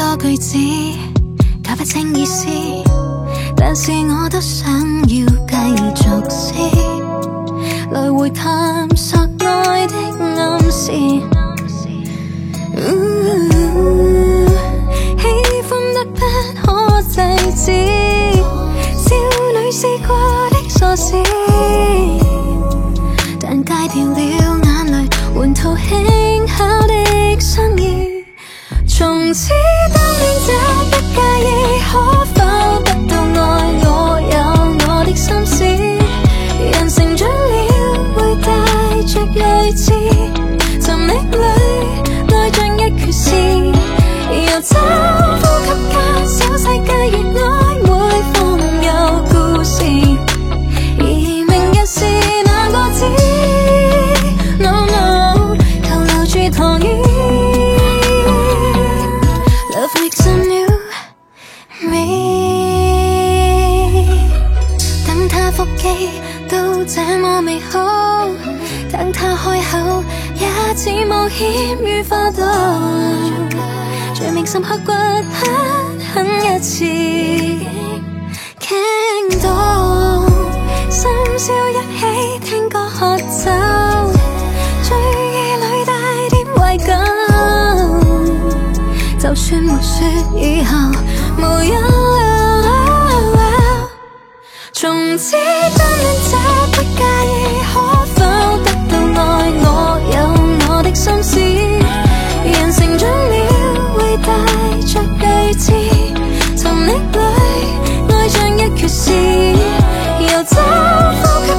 多句子，搞不清意思，但是我都想要繼續試，來回探索愛的暗示。喜歡得不可制止，少女試過的傻事，但戒掉了眼淚，換套輕巧的相依。從此單戀者不介意，可否得到愛？我有我的心思，人成長了會帶着睿智，尋覓裏愛像一缺失，遊走呼吸間小世界，越愛每逢有故事，而明日是哪個知 ？No no， 求留住糖衣。Love makes a new me， 等他腹肌都這麼美好，等他開口也似冒險於花都，罪名深刻骨狠一次，傾到深宵一起聽歌喝酒，醉意裏帶點懷舊，就算沒說以後無憂，從此單戀者不介意，可否得到愛？我有我的心思，人成長了會帶着睿智，尋覓裏愛像一缺失，遊走呼吸